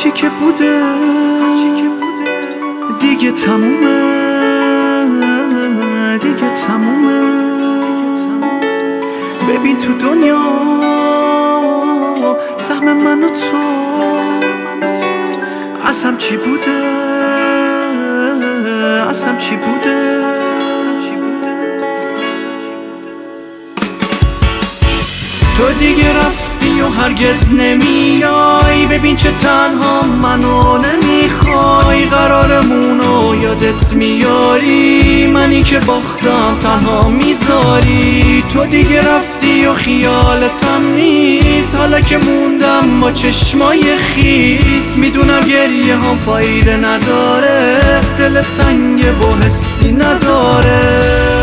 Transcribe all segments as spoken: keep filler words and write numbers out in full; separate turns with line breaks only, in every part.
هرچی که بوده دیگه تمومه، دیگه تمومه. ببین تو دنیا سهم من و تو از هم چی بوده، از هم چی بوده. تو دیگه رفتی و هرگز نمیای، ببین چه تنها منو نمیخوای. قرارمونو یادت میاری، منی که باختم تنها میذاری. تو دیگه رفتی و خیالتم نیست، حالا که موندم با چشمای خیس. میدونم گریه هم فایده نداره، دلت سنگه و حسی نداره.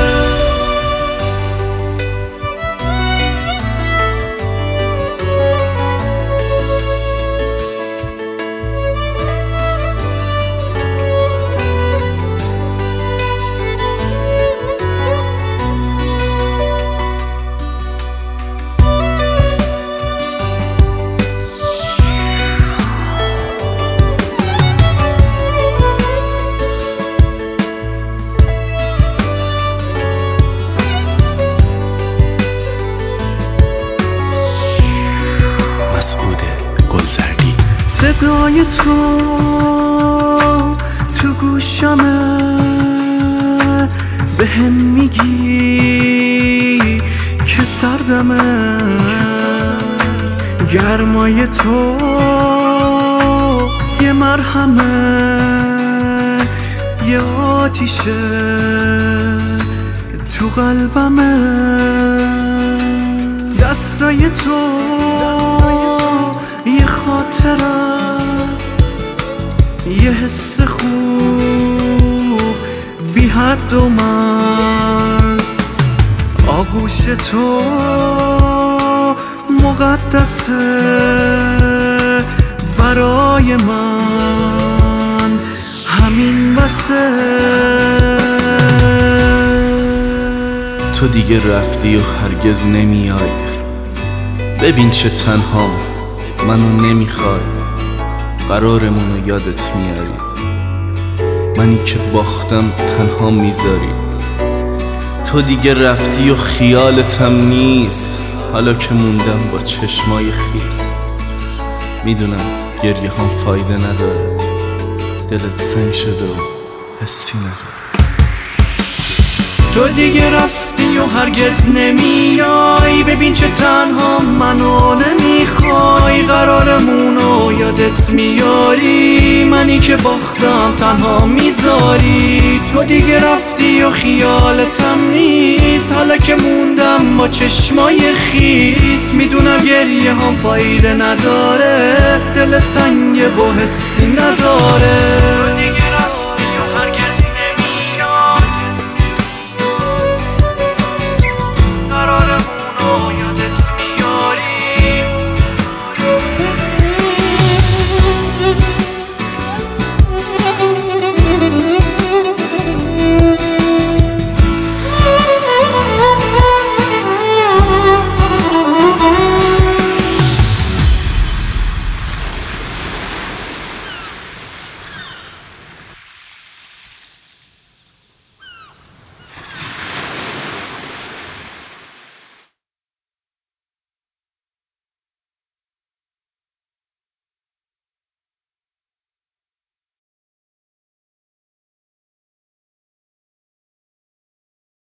صدای تو تو گوشمه، به هم میگی که سردمه. گرمای تو یه مرهمه، یه آتیشه تو قلبمه. دستای تو یه خاطره، یه حس خوب بی حد و مرز. آغوش تو مقدسه برای من، همین بسه.
تو دیگه رفتی و هرگز نمیای، ببین چه تنها منو نمیخوای. قرارمونو یادت میاری، منی که باختم تنها میذاری. تو دیگه رفتی و خیالتم نیست، حالا که موندم با چشمای خیس. میدونم گریه هم فایده نداره، دلت سنگ شده و حسی نداره.
تو دیگه رفتی و هرگز نمیای، ببین چه تنها منو نمیخوای. قرارمونو یادت میاری، منی که باختم تنها میذاری. تو دیگه رفتی و خیالتم نیست، حالا که موندم با چشمای خیس. میدونم گریه هم فایده نداره، دلت سنگه و حسی نداره.